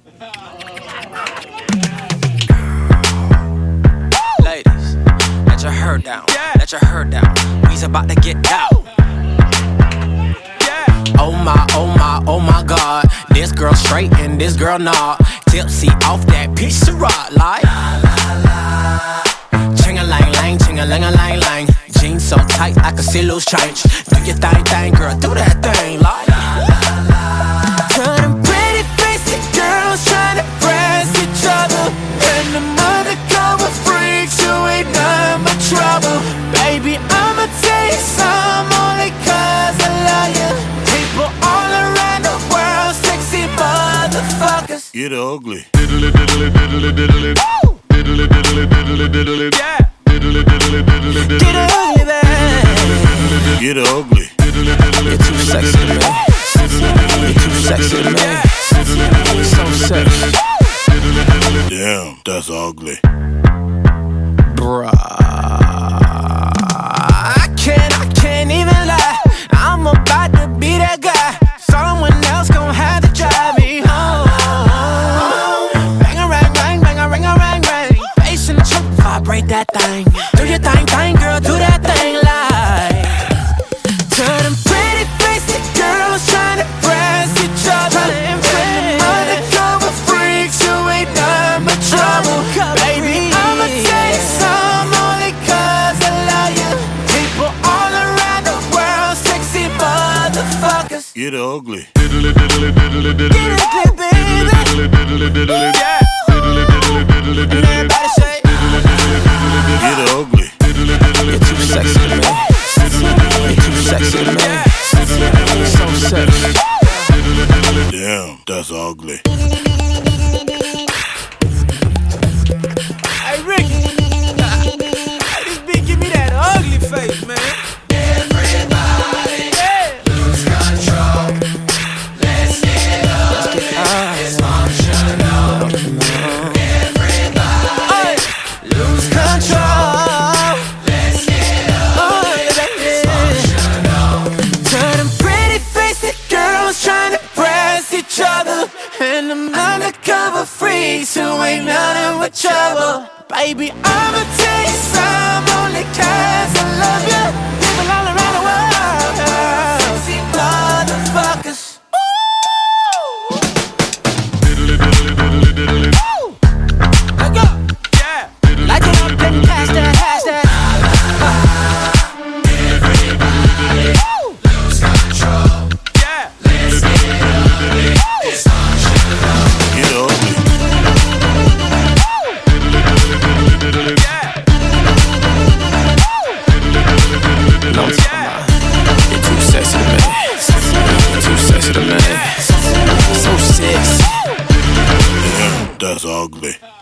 Ladies, let your hair down. Let your hair down. We's about to get out. Oh my God. This girl straight and this girl not. Tipsy off that piece of rock like ching-a-lang-lang, ching-a-lang-a-lang-lang. Jeans so tight I can see loose change. Do your thing, girl, do that thing like turn them pretty basic girls trying to press each other. And the undercover freaks who ain't none but trouble. Baby, I'ma tell you some only cause I love you. People all around the world, sexy motherfuckers. Get ugly. Diddly diddly diddly diddly. Diddly diddly diddly diddly. Yeah. Diddly diddly diddly diddly. Get ugly, baby. Get ugly. You're too sexy to me. You're too sexy to me. So sexy. Damn, that's ugly. Bruh, I can't even lie. I'm about to be that guy. Someone else gon' have to drive me home. Bang a rang rang, bang a ring a rang rang. Bass in the truck, vibrate that thing. Do your thing, girl, do that thing like. Turn them pretty basic girls trying to press each other. Undercover freaks who ain't none but trouble. Baby, I'ma tell you some only cause I love you. People all around the world, sexy motherfuckers. Get ugly. Diddly diddly diddly diddly. Get ugly, baby. Diddly diddly diddly. Yeah. Diddly diddly diddly diddly. And everybody say get ugly. you're too sexy to me. You're too sexy to me. So sexy. Damn, that's ugly. Hey Ricky, hey, this beat give me that ugly face, man. Everybody, lose control. Let's get up. It's functional. Everybody, lose control. Let's get up. It's functional. Turn them pretty basic girls trying to press each other. And them undercover freaks who ain't nothing but trouble. Baby, I'ma tell you some only cause I love you. People all around the world, sexy motherfuckers. Diddly diddly diddly diddly. Let go. Yeah. Light it up, then pass that, hash that. Everybody, lose control. Yeah. Let's get up. It's functional. Get ugly. You're too sexy to me. You're too sexy to me. So sexy. Damn, that's ugly.